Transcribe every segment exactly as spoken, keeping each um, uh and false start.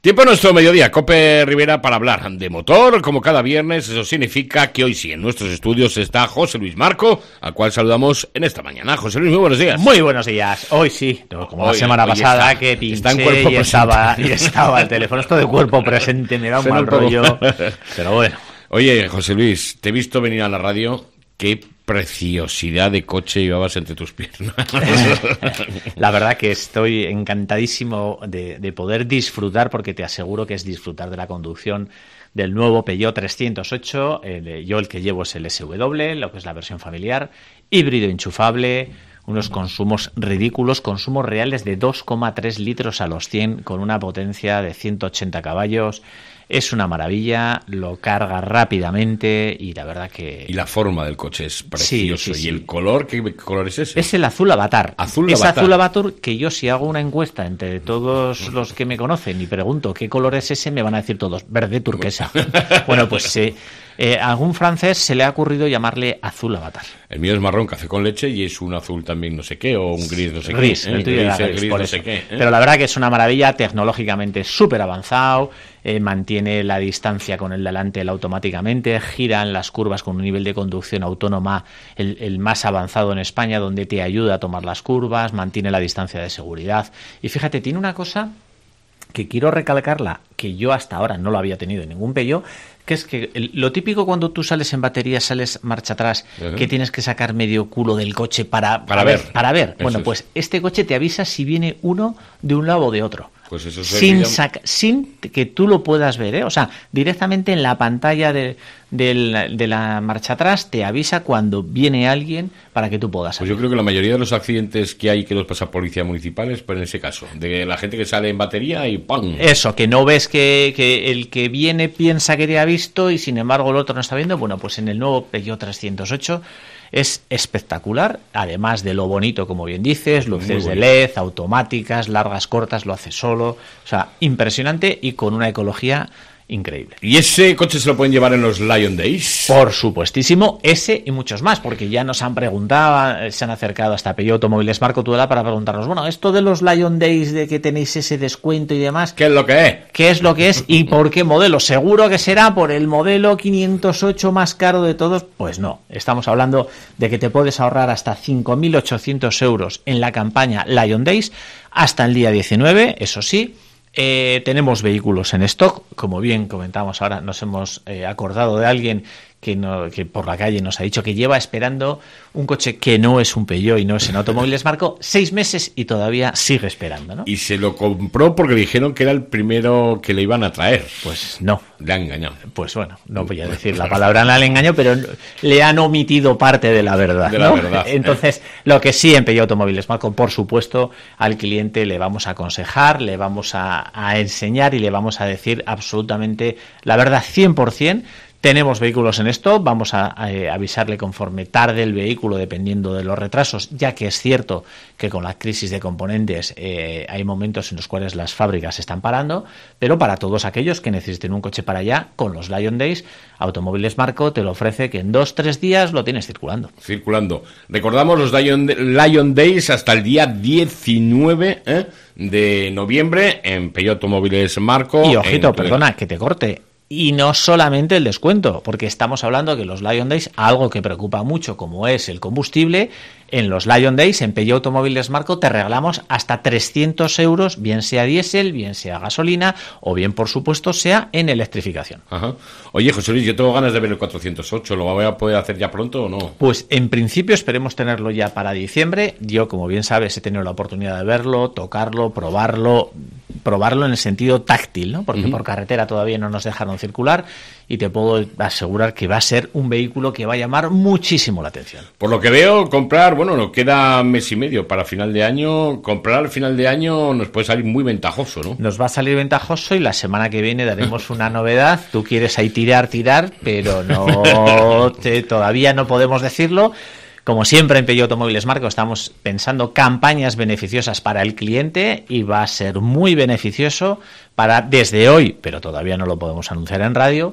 Tiempo nuestro mediodía, Cope Rivera, para hablar de motor, como cada viernes. Eso significa que hoy sí, en nuestros estudios está José Luis Marco, al cual saludamos en esta mañana. José Luis, muy buenos días. Muy buenos días. Hoy sí, no, como Hoy, la semana pasada está, que pinché está en cuerpo y, estaba, y estaba el teléfono. Esto de cuerpo presente me da un mal rollo, pero bueno. Oye, José Luis, te he visto venir a la radio. Qué preciosidad de coche llevabas entre tus piernas. La verdad que estoy encantadísimo de, de poder disfrutar, porque te aseguro que es disfrutar de la conducción del nuevo Peugeot trescientos ocho. El, yo el que llevo es el ese ve doble, lo que es la versión familiar, híbrido enchufable, unos consumos ridículos, consumos reales de dos coma tres litros a los cien, con una potencia de ciento ochenta caballos. Es una maravilla, lo carga rápidamente y la verdad que... Y la forma del coche es precioso. Sí, sí, sí. ¿Y el color? ¿Qué color es ese? Es el azul avatar. Azul es avatar. azul avatar que yo, si hago una encuesta entre todos los que me conocen y pregunto qué color es ese, me van a decir todos verde turquesa. Bueno, pues eh, eh, a algún francés se le ha ocurrido llamarle azul avatar. El mío es marrón café con leche y es un azul también no sé qué, o un gris no sé gris, qué. El tuyo gris, era gris, gris por no eso. sé qué, ¿eh? Pero la verdad que es una maravilla, tecnológicamente súper avanzado, eh, mantiene la distancia con el delante él automáticamente, gira en las curvas con un nivel de conducción autónoma el, el más avanzado en España, donde te ayuda a tomar las curvas, mantiene la distancia de seguridad. Y fíjate, tiene una cosa que quiero recalcarla, que yo hasta ahora no lo había tenido en ningún Peugeot, que es que el, lo típico cuando tú sales en batería, sales marcha atrás, uh-huh. que tienes que sacar medio culo del coche para, para ver, ver. Para ver. Bueno, es. Pues este coche te avisa si viene uno de un lado o de otro. Pues eso sin, saca, sin que tú lo puedas ver, ¿eh? O sea, directamente en la pantalla de, de, la, de la marcha atrás te avisa cuando viene alguien para que tú puedas salir. Pues yo creo que la mayoría de los accidentes que hay que los pasa policía municipal es por ese caso, de la gente que sale en batería y ¡pam! Eso, que no ves que, que el que viene piensa que te ha visto y sin embargo el otro no está viendo. Bueno, pues en el nuevo Peugeot trescientos ocho es espectacular, además de lo bonito, como bien dices, luces de L E D, automáticas, largas, cortas, lo hace solo, o sea, impresionante y con una ecología increíble. ¿Y ese coche se lo pueden llevar en los Lion Days? Por supuestísimo, ese y muchos más, porque ya nos han preguntado, se han acercado hasta Peugeot Automóviles Marco Tudela para preguntarnos, bueno, esto de los Lion Days, de que tenéis ese descuento y demás, ¿qué es lo que es? ¿Qué es lo que es y por qué modelo? ¿Seguro que será por el modelo quinientos ocho más caro de todos? Pues no, estamos hablando de que te puedes ahorrar hasta cinco mil ochocientos euros en la campaña Lion Days hasta el día diecinueve, eso sí. Eh, tenemos vehículos en stock, como bien comentamos ahora, nos hemos eh, acordado de alguien que, no, que por la calle nos ha dicho que lleva esperando un coche que no es un Peugeot y no es en Automóviles Marco seis meses y todavía sigue esperando, ¿no? Y se lo compró porque dijeron que era el primero que le iban a traer. Pues no. Le han engañado. Pues bueno, no voy a decir la palabra no le engaño, pero le han omitido parte de la verdad, de la ¿no? verdad. Entonces, eh. lo que sí en Peugeot Automóviles Marco, por supuesto, al cliente le vamos a aconsejar, le vamos a, a enseñar y le vamos a decir absolutamente la verdad cien por ciento. Tenemos vehículos en stock, vamos a, a, a avisarle conforme tarde el vehículo dependiendo de los retrasos, ya que es cierto que con la crisis de componentes eh, hay momentos en los cuales las fábricas se están parando, pero para todos aquellos que necesiten un coche para allá, con los Lion Days, Automóviles Marco te lo ofrece que en dos, tres días lo tienes circulando. Circulando. Recordamos los Lion, Lion Days hasta el día diecinueve ¿eh? de noviembre en Peugeot Automóviles Marco. Y ojito, en... perdona, que te corte. Y no solamente el descuento, porque estamos hablando que los Lion Days, algo que preocupa mucho como es el combustible, en los Lion Days, en Peugeot Automóviles Marco, te regalamos hasta trescientos euros, bien sea diésel, bien sea gasolina, o bien, por supuesto, sea en electrificación. Ajá. Oye, José Luis, yo tengo ganas de ver el cuatrocientos ocho, ¿lo voy a poder hacer ya pronto o no? Pues, en principio, esperemos tenerlo ya para diciembre. Yo, como bien sabes, he tenido la oportunidad de verlo, tocarlo, probarlo, probarlo en el sentido táctil, ¿no? Porque uh-huh. por carretera todavía no nos dejaron circular y te puedo asegurar que va a ser un vehículo que va a llamar muchísimo la atención. Por lo que veo, comprar, bueno, nos queda mes y medio para final de año, comprar al final de año nos puede salir muy ventajoso, ¿no? Nos va a salir ventajoso y la semana que viene daremos una novedad. Tú quieres ahí tirar, tirar, pero no te, todavía no podemos decirlo. Como siempre en Peugeot Automóviles Marco estamos pensando campañas beneficiosas para el cliente y va a ser muy beneficioso para, desde hoy, pero todavía no lo podemos anunciar en radio,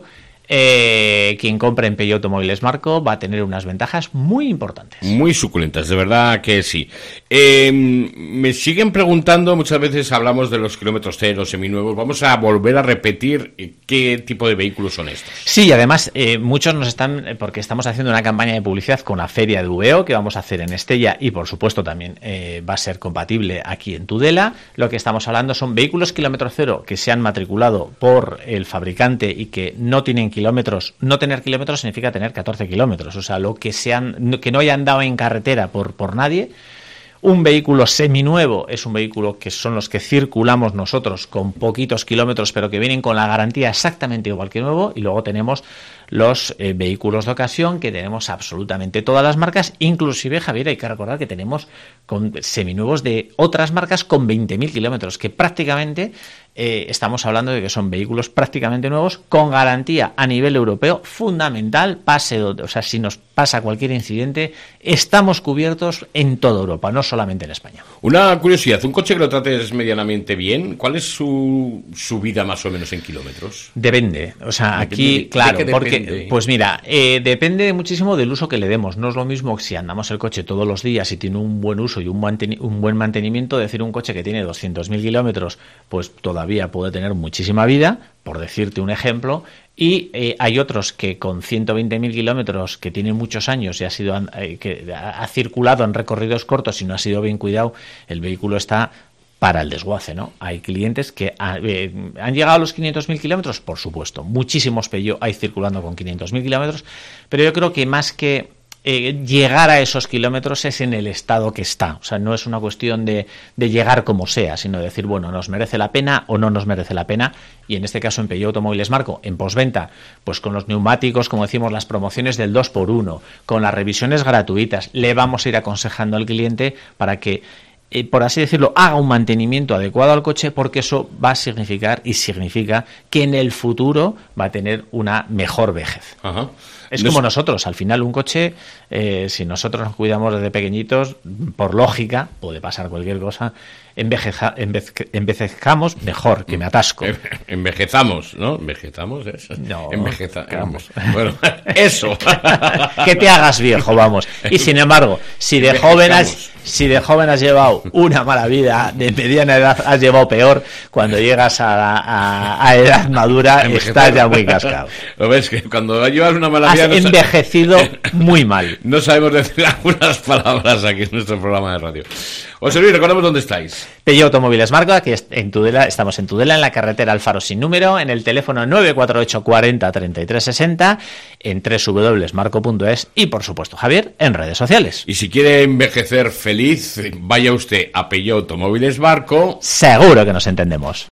eh, quien compre en Peugeot Automóviles Marco va a tener unas ventajas muy importantes. Muy suculentas, de verdad que sí. Eh, me siguen preguntando, muchas veces hablamos de los kilómetros cero, seminuevos. Vamos a volver a repetir qué tipo de vehículos son estos. Sí, además, eh, muchos nos están, porque estamos haciendo una campaña de publicidad con la feria de V E O que vamos a hacer en Estella y, por supuesto, también eh, va a ser compatible aquí en Tudela. Lo que estamos hablando son vehículos kilómetro cero que se han matriculado por el fabricante y que no tienen kilómetros. No tener kilómetros significa tener catorce kilómetros, o sea, lo que sean, que no hayan dado en carretera por, por nadie. Un vehículo seminuevo es un vehículo que son los que circulamos nosotros con poquitos kilómetros, pero que vienen con la garantía exactamente igual que nuevo. Y luego tenemos los eh, vehículos de ocasión, que tenemos absolutamente todas las marcas. Inclusive, Javier, hay que recordar que tenemos con seminuevos de otras marcas con veinte mil kilómetros, que prácticamente eh, estamos hablando de que son vehículos prácticamente nuevos con garantía a nivel europeo fundamental. Pase, o sea, si nos pasa cualquier incidente, estamos cubiertos en toda Europa, no solamente en España. Una curiosidad, un coche que lo trates medianamente bien, ¿cuál es su, su vida más o menos en kilómetros? Depende, o sea, aquí, ¿De, claro, de qué porque, depende? pues mira, eh, depende muchísimo del uso que le demos. No es lo mismo si andamos el coche todos los días y tiene un buen uso y un, manteni- un buen mantenimiento, decir un coche que tiene doscientos mil kilómetros, pues todavía puede tener muchísima vida, por decirte un ejemplo. Y eh, hay otros que con ciento veinte mil kilómetros, que tienen muchos años y ha sido eh, que ha circulado en recorridos cortos y no ha sido bien cuidado, el vehículo está para el desguace, ¿no? Hay clientes que ha, eh, han llegado a los quinientos mil kilómetros, por supuesto. Muchísimos Peugeot hay circulando con quinientos mil kilómetros, pero yo creo que más que Eh, llegar a esos kilómetros es en el estado que está. O sea, no es una cuestión de, de llegar como sea, sino decir, bueno, ¿nos merece la pena o no nos merece la pena? Y en este caso en Peugeot Automóviles Marco, en postventa, pues con los neumáticos, como decimos, las promociones del dos por uno, con las revisiones gratuitas, le vamos a ir aconsejando al cliente para que, eh, por así decirlo, haga un mantenimiento adecuado al coche, porque eso va a significar y significa que en el futuro va a tener una mejor vejez. Ajá. Es no como es... nosotros, al final un coche, eh, si nosotros nos cuidamos desde pequeñitos, por lógica, puede pasar cualquier cosa, envejeja, enveze, envejezcamos mejor, que me atasco. Envejezamos, ¿no? Envejezamos, eso. No, Envejeza, vamos. Bueno, eso. Que te hagas viejo, vamos. Y sin embargo, si de joven has, si de joven has llevado una mala vida, de mediana edad has llevado peor, cuando llegas a, la, a, a edad madura estás ya muy cascado. Lo ves que cuando llevas una mala vida Has no envejecido muy mal. No sabemos decir algunas palabras aquí en nuestro programa de radio. José Luis, recordamos dónde estáis. Peugeot Automóviles Marco, aquí en Tudela, estamos en Tudela, en la carretera Alfaro sin número, en el teléfono nueve cuatro ocho cuarenta treinta y tres sesenta, en doble u doble u doble u punto marco punto es y, por supuesto, Javier, en redes sociales. Y si quiere envejecer feliz, vaya usted a Peugeot Automóviles Marco. Seguro que nos entendemos.